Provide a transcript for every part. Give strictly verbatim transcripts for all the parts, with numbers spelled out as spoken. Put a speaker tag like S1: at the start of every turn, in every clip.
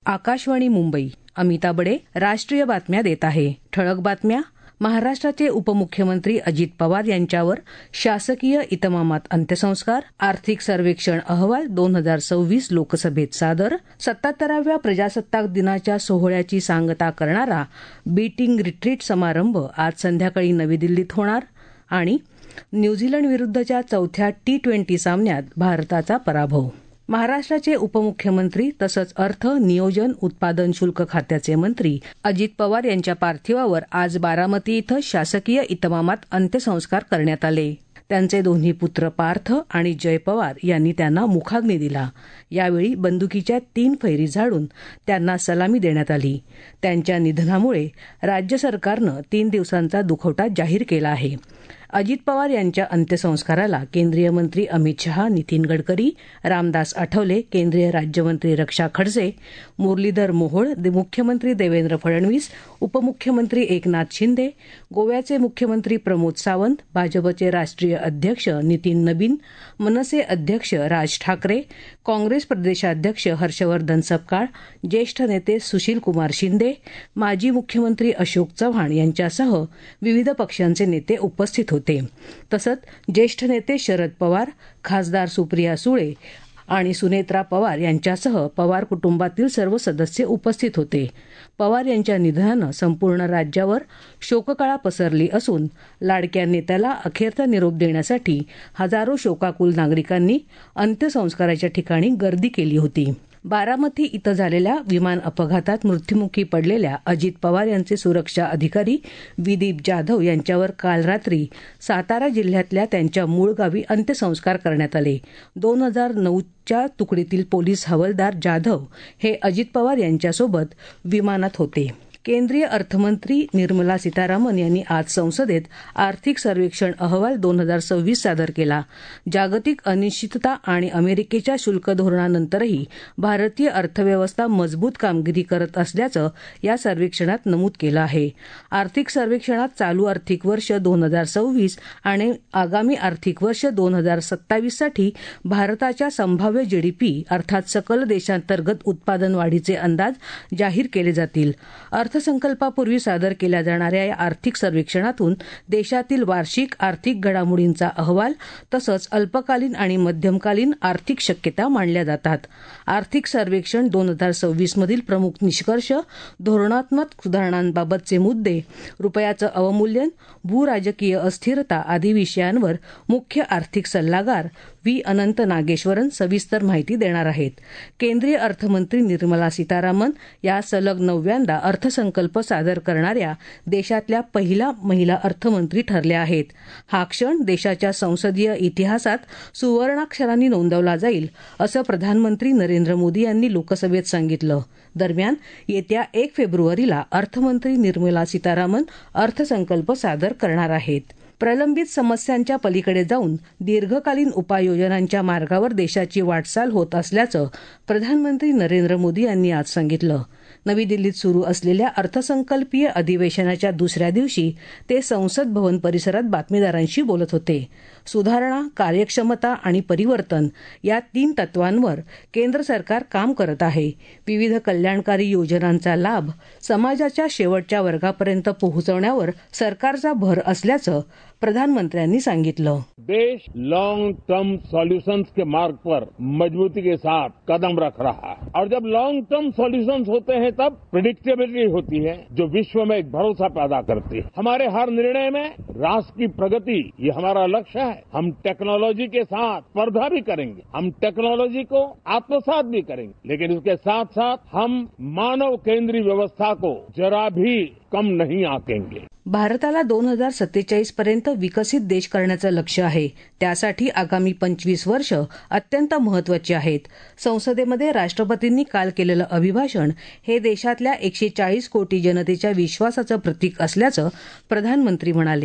S1: आकाशवाणी मुंबई. अमिता बडे राष्ट्रीय बातम्या देत आहे. ठळक बातम्या. महाराष्ट्राचे उपमुख्यमंत्री अजित पवार यांच्यावर शासकीय इतमामात अंत्यसंस्कार. आर्थिक सर्वेक्षण अहवाल दोन हजार सव्वीस लोकसभेत सादर. सत्याहत्तराव्या प्रजासत्ताक दिनाच्या सोहळ्याची सांगता करणारा बीटिंग रिट्रीट समारंभ आज संध्याकाळी नवी दिल्लीत होणार. आणि न्यूझीलंड विरुद्धच्या चौथ्या टी ट्वेंटी सामन्यात भारताचा पराभव. महाराष्ट्राचे उपमुख्यमंत्री तसंच अर्थ, नियोजन, उत्पादन शुल्क खात्याचे मंत्री अजित पवार यांच्या पार्थिवावर आज बारामती इथं शासकीय इतमामात अंत्यसंस्कार करण्यात आले. त्यांचे दोन्ही पुत्र पार्थ आणि जय पवार यांनी त्यांना मुखाग्नी दिला. यावेळी बंदुकीच्या तीन फैरी झाडून त्यांना सलामी देण्यात आली. त्यांच्या निधनामुळे राज्य सरकारनं तीन दिवसांचा दुखवटा जाहीर केला आहे. अजित पवार यांच्या अंत्यसंस्काराला केंद्रीय मंत्री अमित शहा, नितीन गडकरी, रामदास आठवले, केंद्रीय राज्यमंत्री रक्षा खडसे, मुरलीधर मोहोळ, मुख्यमंत्री देवेंद्र फडणवीस, उपमुख्यमंत्री एकनाथ शिंदे, गोव्याचे मुख्यमंत्री प्रमोद सावंत, भाजपचे राष्ट्रीय अध्यक्ष नितीन नबीन, मनसे अध्यक्ष राज ठाकरे, काँग्रेस प्रदेशाध्यक्ष हर्षवर्धन सपकाळ, ज्येष्ठ नेते सुशील कुमार शिंदे, माजी मुख्यमंत्री अशोक चव्हाण यांच्यासह विविध पक्षांचे नेते उपस्थित होते. होते तसंच ज्येष्ठ नेते शरद पवार, खासदार सुप्रिया सुळे आणि सुनेत्रा पवार यांच्यासह पवार कुटुंबातील सर्व सदस्य उपस्थित होते. पवार यांच्या निधनानं संपूर्ण राज्यावर शोककळा पसरली असून लाडक्या नेत्याला अखेरचा निरोप देण्यासाठी हजारो शोकाकुल नागरिकांनी अंत्यसंस्काराच्या ठिकाणी गर्दी केली होती. बारामती इथं झालेल्या विमान अपघातात मृत्युमुखी पडलेल्या अजित पवार यांचे सुरक्षा अधिकारी विदीप जाधव यांच्यावर काल रात्री सातारा जिल्ह्यातल्या त्यांच्या मूळ गावी अंत्यसंस्कार करण्यात आले. दोन हजार नऊच्या तुकडीतील पोलीस हवालदार जाधव हे अजित पवार यांच्यासोबत विमानात होते. केंद्रीय अर्थमंत्री निर्मला सीतारामन यांनी आज संसदेत आर्थिक सर्वेक्षण अहवाल दोन हजार सव्वीस सादर केला. जागतिक अनिश्चितता आणि अमेरिकेच्या शुल्क धोरणानंतरही भारतीय अर्थव्यवस्था मजबूत कामगिरी करत असल्याचं या सर्वेक्षणात नमूद केलं आहे. आर्थिक सर्वेक्षणात चालू आर्थिक वर्ष दोन हजार सव्वीस आणि आगामी आर्थिक वर्ष दोन हजार सत्तावीससाठी भारताच्या संभाव्य जीडीपी अर्थात सकल देशांतर्गत उत्पादन वाढीचे अंदाज जाहीर केले जातील. अर्थसंकल्पापूर्वी सादर केल्या जाणाऱ्या या आर्थिक सर्वेक्षणातून देशातील वार्षिक आर्थिक घडामोडींचा अहवाल तसंच अल्पकालीन आणि मध्यमकालीन आर्थिक शक्यता मांडल्या जातात. आर्थिक सर्वेक्षण दोन हजार सव्वीसमधील प्रमुख निष्कर्ष, धोरणात्मक सुधारणांबाबतचे मुद्दे, रुपयाचं अवमूल्यन, भूराजकीय अस्थिरता आदी विषयांवर मुख्य आर्थिक सल्लागार व्ही अनंत नागेश्वरन सविस्तर माहिती देणार आहेत. केंद्रीय अर्थमंत्री निर्मला सीतारामन या सलग नवव्यांदा अर्थसंकल्प सादर करणाऱ्या देशातल्या पहिल्या महिला अर्थमंत्री ठरल्या आहेत. हा क्षण देशाच्या संसदीय इतिहासात सुवर्णाक्षरांनी नोंदवला जाईल असं प्रधानमंत्री नरेंद्र मोदी यांनी लोकसभेत सांगितलं. दरम्यान येत्या एक फेब्रुवारीला अर्थमंत्री निर्मला सीतारामन अर्थसंकल्प सादर करणार आहेत. प्रलंबित समस्यांच्या पलीकडे जाऊन दीर्घकालीन उपाययोजनांच्या मार्गावर देशाची वाटचाल होत असल्याचं प्रधानमंत्री नरेंद्र मोदी यांनी आज सांगितलं. नवी दिल्लीत सुरू असलेल्या अर्थसंकल्पीय अधिवेशनाच्या दुसऱ्या दिवशी ते संसद भवन परिसरात बातमीदारांशी बोलत होते. सुधारणा, कार्यक्षमता आणि परिवर्तन या तीन तत्वांवर केंद्र सरकार काम करत आहे. विविध कल्याणकारी योजनांचा लाभ समाजाच्या शेवटच्या वर्गापर्यंत पोहोचवण्यावर सरकारचा भर असल्याचं प्रधानमंत्र्यांनी सांगितलं.
S2: देश लॉन्ग टर्म सॉल्यूशंस के मार्ग पर मजबूती के साथ कदम रख रहा है और जब लॉन्ग टर्म सॉल्यूशंस होते हैं तब प्रेडिक्टेबिलिटी होती है जो विश्व में एक भरोसा पैदा करती है. हमारे हर निर्णय में राष्ट्र की प्रगति ये हमारा लक्ष्य है. हम टेक्नोलॉजी के साथ स्पर्धा भी करेंगे, हम टेक्नोलॉजी को आत्मसात भी करेंगे, लेकिन इसके साथ साथ हम मानव केंद्रीय व्यवस्था को जरा भी कम नहीं आंकेंगे.
S1: भारताला दोन हजार सत्तेचाळीस पर्यंत विकसित देश करण्याचं लक्ष्य आहे. त्यासाठी आगामी पंचवीस वर्ष अत्यंत महत्वाची आहेत. संसदेमध्ये राष्ट्रपतींनी काल केलेलं अभिभाषण हे देशातल्या एकशे चाळीस कोटी जनतेच्या विश्वासाचं प्रतीक असल्याचं प्रधानमंत्री म्हणाले.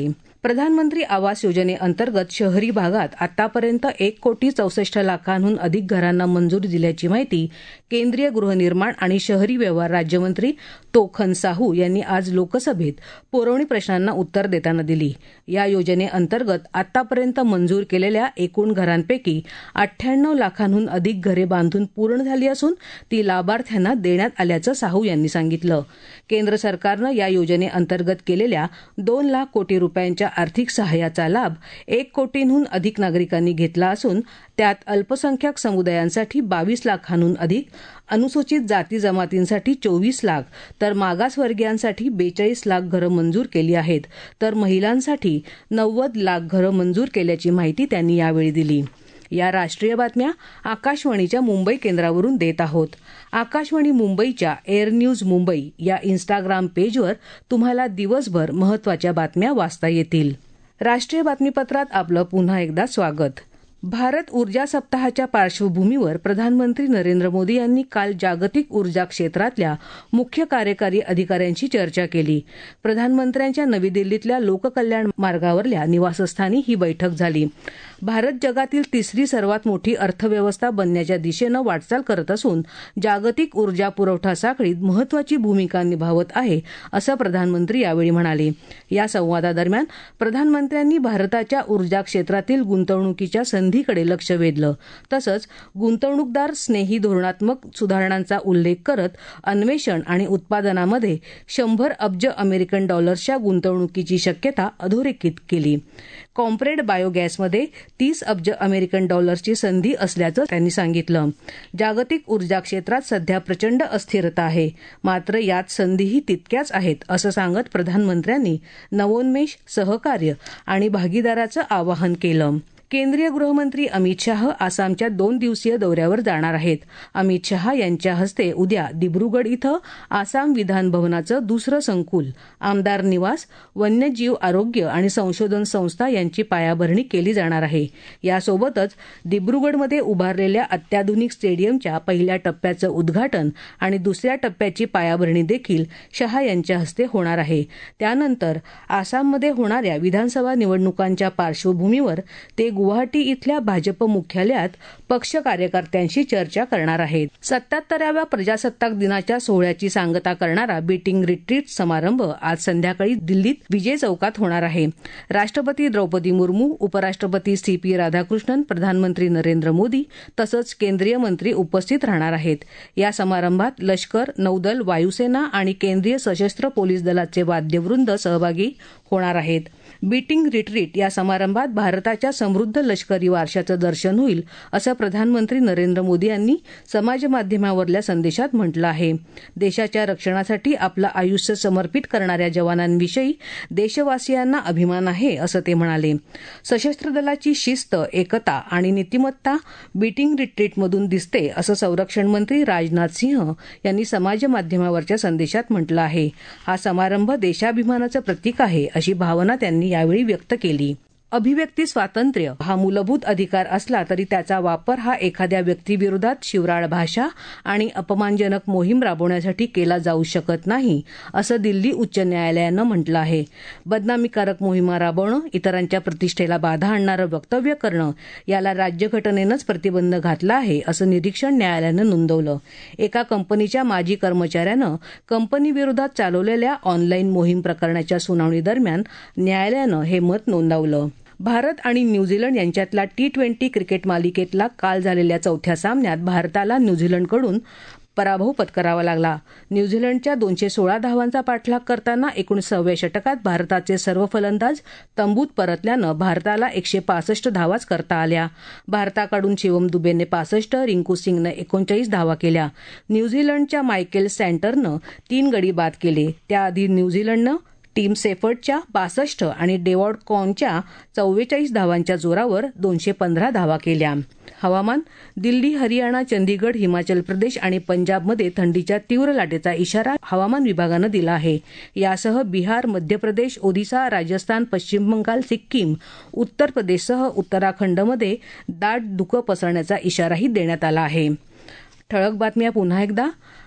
S1: प्रधानमंत्री आवास योजनेअंतर्गत शहरी भागात आतापर्यंत एक कोटी चौसष्ट लाखांहून अधिक घरांना मंजुरी दिल्याची माहिती केंद्रीय गृहनिर्माण आणि शहरी व्यवहार राज्यमंत्री तोखन साहू यांनी आज लोकसभेत पुरवणी प्रश्नांना उत्तर देताना दिली. या योजनेअंतर्गत आतापर्यंत मंजूर केलेल्या एकूण घरांपैकी अठ्ठ्याण्णव लाखांहून अधिक घरे बांधून पूर्ण झाली असून ती लाभार्थ्यांना देण्यात आल्याचं साहू यांनी सांगितलं. केंद्र सरकारनं या योजनेअंतर्गत केलेल्या दोन लाख कोटी रुपयांच्या आर्थिक सहाय्याचा लाभ एक कोटींहून अधिक नागरिकांनी घेतला असून त्यात अल्पसंख्याक समुदायांसाठी बावीस लाखांहून अधिक, अनुसूचित जाती जमातींसाठी चोवीस लाख तर मागासवर्गीयांसाठी बेचाळीस लाख घरं मंजूर केली आहेत, तर महिलांसाठी नव्वद लाख घरं मंजूर केल्याची माहिती त्यांनी यावेळी दिली. या राष्ट्रीय बातम्या आकाशवाणीच्या मुंबई केंद्रावरून देत आहोत. आकाशवाणी मुंबईच्या एअर न्यूज मुंबई या इन्स्टाग्राम पेजवर तुम्हाला दिवसभर महत्त्वाच्या बातम्या वाचता येतील. राष्ट्रीय बातमीपत्रात आपलं पुन्हा एकदा स्वागत. भारत ऊर्जा सप्ताहाच्या पार्श्वभूमीवर प्रधानमंत्री नरेंद्र मोदी यांनी काल जागतिक ऊर्जा क्षेत्रातल्या मुख्य कार्यकारी अधिकाऱ्यांशी चर्चा केली. प्रधानमंत्र्यांच्या नवी दिल्लीतल्या लोककल्याण मार्गावरल्या निवासस्थानी ही बैठक झाली. भारत जगातील तिसरी सर्वात मोठी अर्थव्यवस्था बनण्याच्या दिशेनं वाटचाल करत असून जागतिक ऊर्जा पुरवठा साखळीत महत्त्वाची भूमिका निभावत आहे, असं प्रधानमंत्री यावेळी म्हणाले. या संवादादरम्यान प्रधानमंत्र्यांनी भारताच्या ऊर्जा क्षेत्रातील गुंतवणुकीच्या संधीकडे लक्ष वेधलं. तसंच गुंतवणूकदार स्नेही धोरणात्मक सुधारणांचा उल्लेख करत अन्वेषण आणि उत्पादनामध्ये शंभर अब्ज अमेरिकन डॉलर्सच्या गुंतवणुकीची शक्यता अधोरेखित केली. कॉम्प्रेड बायोगॅसमध्ये तीस अब्ज अमेरिकन डॉलर्सची संधी असल्याचं त्यांनी सांगितलं. जागतिक ऊर्जा क्षेत्रात सध्या प्रचंड अस्थिरता आहे, मात्र यात संधीही तितक्याच आहेत, असं सांगत प्रधानमंत्र्यांनी नवोन्मेष, सहकार्य आणि भागीदाराचं आवाहन केलं. केंद्रीय गृहमंत्री अमित शाह आसामच्या दोन दिवसीय दौऱ्यावर जाणार आहेत. अमित शाह यांच्या हस्ते उद्या दिब्रुगड इथं आसाम विधान भवनाचं दुसरं संकुल, आमदार निवास, वन्यजीव आरोग्य आणि संशोधन संस्था यांची पायाभरणी केली जाणार आहे. यासोबतच दिब्रुगडमध्ये उभारलेल्या अत्याधुनिक स्टेडियमच्या पहिल्या टप्प्याचं उद्घाटन आणि दुसऱ्या टप्प्याची पायाभरणी देखील शाह यांच्या हस्ते होणार आहे. त्यानंतर आसाममध्ये होणाऱ्या विधानसभा निवडणुकांच्या पार्श्वभूमीवर ते गुवाहाटी इथल्या भाजप मुख्यालयात पक्ष कार्यकर्त्यांशी चर्चा करणार आहेत. सत्याहत्तराव्या प्रजासत्ताक दिनाच्या सोहळ्याची सांगता करणारा बीटिंग रिट्रीट समारंभ आज संध्याकाळी दिल्लीत विजय चौकात होणार आहे. राष्ट्रपती द्रौपदी मुर्मू, उपराष्ट्रपती सी पी राधाकृष्णन, प्रधानमंत्री नरेंद्र मोदी तसंच केंद्रीय मंत्री उपस्थित राहणार आहेत. या समारंभात लष्कर, नौदल, वायुसेना आणि केंद्रीय सशस्त्र पोलीस दलाचे वाद्यवृंद सहभागी होणार आहेत. बीटिंग रिट्रीट या समारंभात भारताच्या समृद्ध लष्करी वारशाचं दर्शन होईल, असं प्रधानमंत्री नरेंद्र मोदी यांनी समाजमाध्यमावरल्या संदेशात म्हटलं आहे. देशाच्या रक्षणासाठी आपलं आयुष्य समर्पित करणाऱ्या जवानांविषयी देशवासियांना अभिमान आहे, असं ते म्हणाले. सशस्त्र दलाची शिस्त, एकता आणि नीतिमत्ता बीटिंग रिट्रीटमधून दिसते, असं संरक्षण मंत्री राजनाथ सिंह यांनी समाजमाध्यमावरच्या संदेशात म्हटलं आहे. हा समारंभ देशाभिमानाचं प्रतीक आहे, अशी भावना त्यांनी यावेळी व्यक्त केली. अभिव्यक्ती स्वातंत्र्य हा मूलभूत अधिकार असला तरी त्याचा वापर हा एखाद्या व्यक्तीविरोधात शिवराळ भाषा आणि अपमानजनक मोहीम राबवण्यासाठी केला जाऊ शकत नाही, असं दिल्ली उच्च न्यायालयानं म्हटलं आहे. बदनामीकारक मोहिमा राबवणं, इतरांच्या प्रतिष्ठेला बाधा आणणारं वक्तव्य करणं याला राज्यघटनेनंच प्रतिबंध घातला आहे, असं निरीक्षण न्यायालयानं नोंदवलं. एका कंपनीच्या माजी कर्मचाऱ्यानं कंपनीविरोधात चालवलेल्या ऑनलाईन मोहीम प्रकरणाच्या सुनावणीदरम्यान न्यायालयानं हे मत नोंदवलं. भारत आणि न्यूझीलंड यांच्यातल्या टी ट्वेंटी क्रिकेट मालिकेतला काल झालेल्या चौथ्या सामन्यात भारताला न्यूझीलंडकडून पराभव पत्करावा लागला. न्यूझीलंडच्या दोनशे सोळा धावांचा पाठलाग करताना एकोणीसाव्या षटकात भारताचे सर्व फलंदाज तंबूत परतल्यानं भारताला एकशे पासष्ट धावाच करता आल्या. भारताकडून शिवम दुबेने पासष्ट, रिंकू सिंगनं एकोणचाळीस धावा केल्या. न्यूझीलंडच्या मायकेल सँटरनं तीन गडी बाद केले. त्याआधी न्यूझीलंडनं टीम सेफर्टच्या बासष्ट आणि डेवॉर्ड कॉनच्या चव्वेचाळीस धावांच्या जोरावर दोनशे पंधरा धावा केल्या. हवामान. दिल्ली, हरियाणा, चंदीगड, हिमाचल प्रदेश आणि पंजाबमध्ये थंडीच्या तीव्र लाटेचा इशारा हवामान विभागानं दिला आहे. यासह बिहार, मध्य प्रदेश, ओदिशा, राजस्थान, पश्चिम बंगाल, सिक्कीम, उत्तर प्रदेशसह उत्तराखंडमध्ये दाट धुकं पसरण्याचा इशाराही देण्यात आला आहे. ठळक बातम्या पुन्हा एकदा.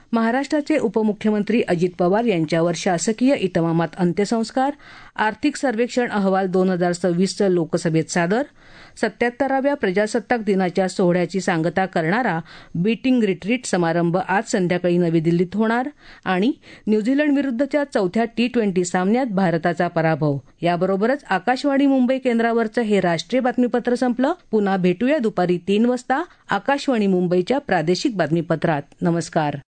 S1: महाराष्ट्राचे उपमुख्यमंत्री अजित पवार यांच्यावर शासकीय इतमामात अंत्यसंस्कार, आर्थिक सर्वेक्षण अहवाल दोन हजार सव्वीसचं लोकसभेत सादर, सत्याहत्तराव्या प्रजासत्ताक दिनाच्या सोहळ्याची सांगता करणारा बीटिंग रिट्रीट समारंभ आज संध्याकाळी नवी दिल्लीत होणार आणि न्यूझीलंडविरुद्धच्या चौथ्या टी ट्वेंटी सामन्यात भारताचा पराभव. याबरोबरच आकाशवाणी मुंबई केंद्रावरचं हे राष्ट्रीय बातमीपत्र संपलं. पुन्हा भेटूया दुपारी तीन वाजता आकाशवाणी मुंबईच्या प्रादेशिक बातमीपत्रात. नमस्कार.